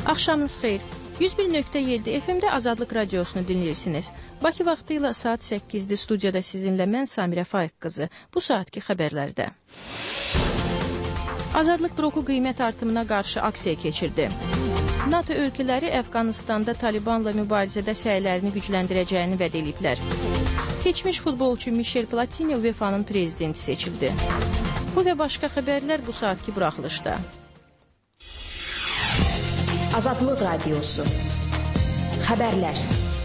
Axşamınız xeyir. 101.7 FM-də Azadlıq Radiosunu dinləyirsiniz. Bakı vaxtı ilə saat 8-də studiyada sizinlə mən Samirə Faiq qızı. Bu saatki xəbərlərdə. Azadlıq bloku qiymət artımına qarşı aksiya keçirdi. NATO ölkələri Əfqanistanda Talibanla mübarizədə səylərini gücləndirəcəyini vəd ediblər. Keçmiş futbolçu Michel Platini UEFA-nın prezidenti seçildi. Bu və başqa xəbərlər bu saatki buraxılışda. Azadlıq Radiosu. Xəbərlər.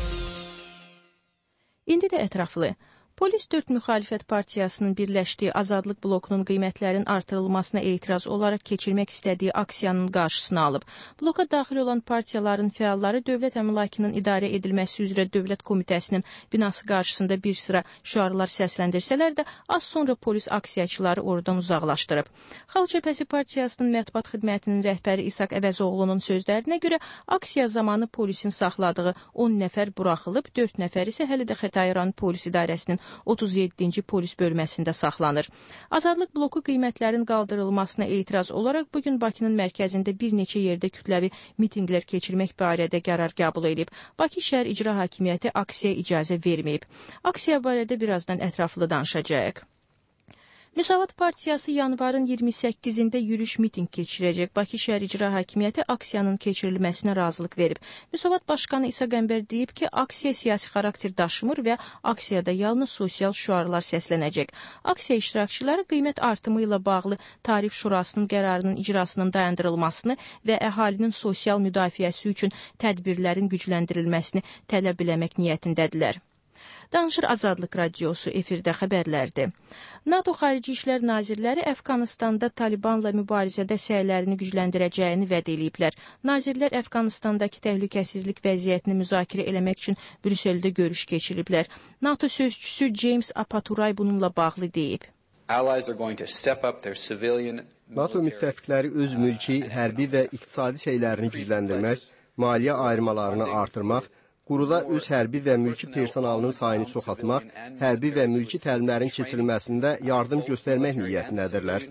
İndi də ətraflı. Polis 4 müxalifət partiyasının birləşdiyi Azadlıq blokunun qiymətlərin artırılmasına etiraz olaraq keçirmək istədiyi aksiyanın qarşısını alıb. Bloka daxil olan partiyaların fəalları Dövlət Əmlakının idarə edilməsi üzrə Dövlət Komitəsinin binası qarşısında bir sıra şüarlar səsləndirsələr də az sonra polis aksiyaçıları oradan uzaqlaşdırıb. Xalq Cəbhəsi Partiyasının mətbuat xidmətinin rəhbəri İsaq Əvəzoğlu'nun sözlərinə görə aksiya zamanı polisin saxladığı 10 nəfər buraxılıb, 4 nəfər isə hələ də Xətai Polis İdarəsinin 37-ci polis bölməsində saxlanır. Azadlıq bloku qiymətlərin qaldırılmasına etiraz olaraq bugün Bakının mərkəzində bir neçə yerdə kütləvi mitinqlər keçirmək barədə qərar qəbul edib. Bakı şəhər icra hakimiyyəti aksiyaya icazə verməyib. Aksiya barədə birazdan ətraflı danışacağıq. Müsavat Partiyası yanvarın 28-də yürüyüş miting keçirəcək. Bakı şəhər icra hakimiyyəti aksiyanın keçirilməsinə razılıq verib. Müsavat başqanı İsa Qəmbər deyib ki, aksiya siyasi xarakter daşımır və aksiyada yalnız sosial şüarlar səslənəcək. Aksiya iştirakçıları qiymət artımı ilə bağlı Tarif Şurasının qərarının icrasının dayandırılmasını və əhalinin sosial müdafiəsi üçün tədbirlərin gücləndirilməsini tələb eləmək niyyətindədirlər. Danışır Azadlıq Radiosu efirdə xəbərlərdir. NATO Xarici İşlər Nazirləri Əfqanistanda Talibanla mübarizədə səylərini gücləndirəcəyini vəd ediblər. Nazirlər Əfqanistandakı təhlükəsizlik vəziyyətini müzakirə eləmək üçün Brüsseldə görüş keçiriblər. NATO sözçüsü James Apaturay bununla bağlı deyib. NATO müttəfiqləri öz mülki, hərbi və iqtisadi səylərini gücləndirmək, maliyyə ayrımalarını artırmaq, quruda öz hərbi və mülki personalının sayını çoxaltmaq, hərbi və mülki təlimlərin keçirilməsində yardım göstərmək niyyətindədirlər.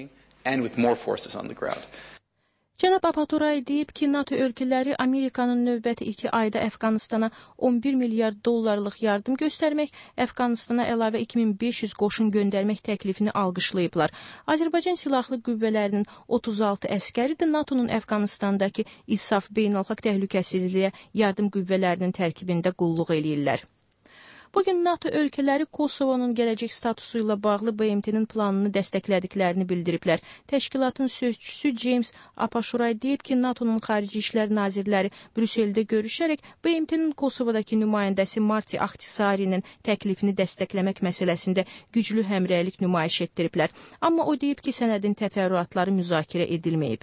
Cənab Apaturay deyib ki, NATO ölkələri Amerikanın növbəti 2 ayda Əfqanistana 11 milyard dollarlıq yardım göstərmək, Əfqanistana əlavə 2500 qoşun göndərmək təklifini alqışlayıblar. Azərbaycan Silahlı Qüvvələrinin 36 əskəri də NATO'nun Əfqanistandakı İSAF beynəlxalq təhlükəsizliyə yardım qüvvələrinin tərkibində qulluq eləyirlər. Bugün NATO ölkələri Kosovonun gələcək statusu ilə bağlı BMT-nin planını dəstəklədiklərini bildiriblər. Təşkilatın sözçüsü James Apaturay deyib ki, NATO'nun Xarici İşlər Nazirləri Brüsseldə görüşərək BMT-nin Kosovadakı nümayəndəsi Marti Ahtisaari'nin təklifini dəstəkləmək məsələsində güclü həmrəylik nümayiş etdiriblər. Amma o deyib ki, sənədin təfərrüatları müzakirə edilməyib.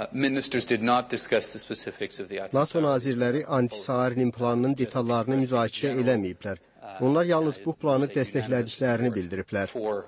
NATO nazirləri Ahtisaari'nin planının detallarını müzakirə eləməyiblər. Onlar yalnız bu planı dəstəklədiklərini bildiriblər.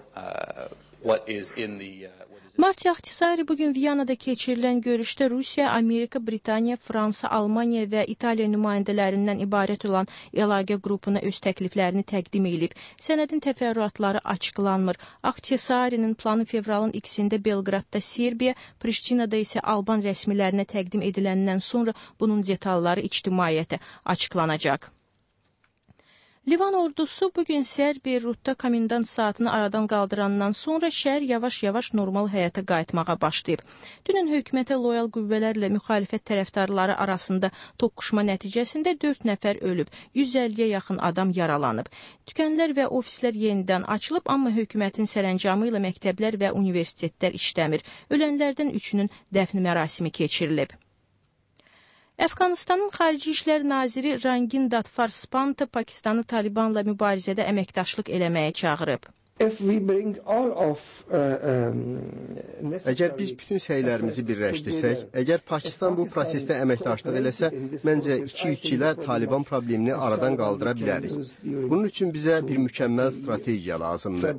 Marti Ahtisaari bugün Viyanada keçirilən görüşdə Rusiya, Amerika, Britaniya, Fransa, Almaniya və İtaliya nümayəndələrindən ibarət olan əlaqə qrupuna öz təkliflərini təqdim edib. Sənədin təfərrüatları açıqlanmır. Ahtisaari'nin planı fevralın 2-də Belqradda Serbiya, Priştinada isə Alban rəsmilərinə təqdim ediləndən sonra bunun detalları ictimaiyyətə açıqlanacaq. Livan ordusu bugün səhər Beyrutda komendant saatını aradan qaldırandan sonra şəhər yavaş-yavaş normal həyata qayıtmağa başlayıb. Dünən hökumətə loyal qüvvələrlə müxalifət tərəfdarları arasında toqquşma nəticəsində 4 nəfər ölüb, 150-yə yaxın adam yaralanıb. Dükanlar və ofislər yenidən açılıb, amma hökumətin sərəncamı ilə məktəblər və universitetlər işləmir. Ölənlərdən 3-ünün dəfn mərasimi keçirilib. Əfqanistanın Xarici İşlər Naziri Rangin Dadfar Spanta Pakistanı Talibanla mübarizədə əməkdaşlıq eləməyə çağırıb. Əgər biz bütün səylərimizi birləşdirsək, əgər Pakistan bu prosesdə əməkdaşlıq eləsə, məncə 2-3 ilə Taliban problemini aradan qaldıra bilərik. Bunun üçün bizə bir mükəmməl strategiya lazımdır.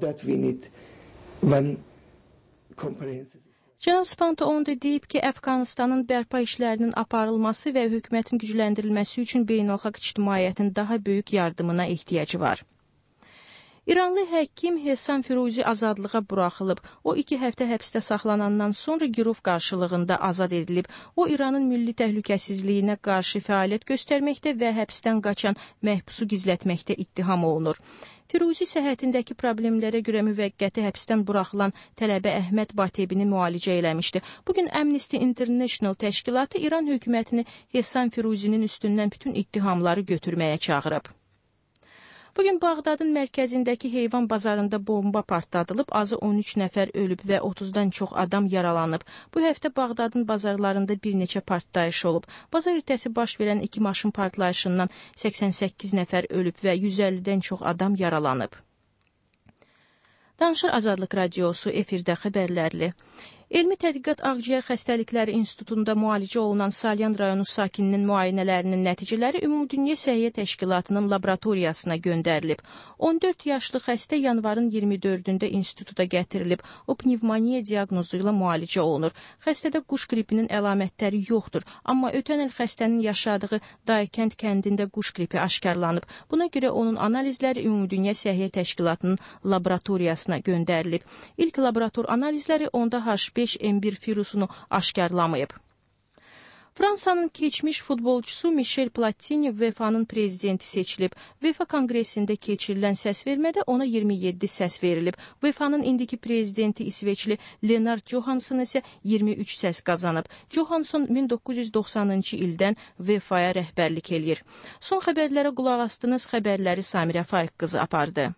Cənab Spanta onda deyib ki, Əfqanistanın bərpa işlərinin aparılması və hökumətin gücləndirilməsi üçün beynəlxalq ictimaiyyətin daha böyük yardımına ehtiyacı var. İranlı həkim Hessan Firuzi azadlığa buraxılıb. O 2 həftə həbsdə saxlanandan sonra girov qarşılığında azad edilib. O İranın milli təhlükəsizliyinə qarşı fəaliyyət göstərməkdə və həbsdən qaçan məhbusu gizlətməkdə ittiham olunur. Firuzi səhhətindəki problemlərə görə müvəqqəti həbsdən buraxılan tələbə Əhməd Batebini müalicə eləmişdi. Bugün Amnesty International təşkilatı İran hökumətini Hessan Firuzinin üstündən bütün ittihamları götürməyə çağırıb. Bugün Bağdadın mərkəzindəki heyvan bazarında bomba partladılıb, azı 13 nəfər ölüb və 30-dan çox adam yaralanıb. Bu həftə Bağdadın bazarlarında bir neçə partlayış olub. Bazar ertəsi baş verən 2 maşın partlayışından 88 nəfər ölüb və 150-dən çox adam yaralanıb. Danışır Azadlıq Radiosu, efirdə xəbərlərli. Elmi Tədqiqat Ağciyər Xəstəlikləri İnstitutunda müalicə olunan Salyan rayonu sakininin müayinələrinin nəticələri Ümumdünya Səhiyyə Təşkilatının laboratoriyasına göndərilib. 14 yaşlı xəstə yanvarın 24-də instituta gətirilib. O pnevmoniya diaqnozu ilə müalicə olunur. Xəstədə quş qripinin əlamətləri yoxdur, amma ötən il xəstənin yaşadığı Daykənd kəndində quş qripi aşkarlanıb. Buna görə onun analizləri Ümumdünya Səhiyyə Təşkilatının laboratoriyasına göndərilib. İlk laborator analizləri onda H5N1 virusunu aşkarlamayıb. Fransanın keçmiş futbolçusu Michel Platini UEFA-nın prezidenti seçilib. UEFA konqresində keçirilən səsvermədə ona 27 səs verilib. UEFA-nın indiki prezidenti İsveçli Lennart Johansson isə 23 səs qazanıb. Johansson 1990-cı ildən UEFA-ya rəhbərlik eləyir. Son xəbərlərə qulaq astınız, xəbərləri Samirə Faiq qızı apardı.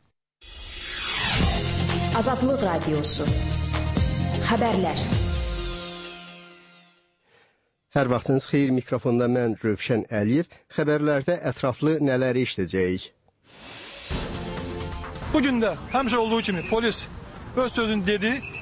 Azadlıq Radiosu. Xəbərlər. Hər vaxtınız xeyir, mikrofonda mən Rövşən Əliyev. Xəbərlərdə ətraflı nələri işləyəcəyik? Bugün də həmişə olduğu kimi polis öz sözünü dedi.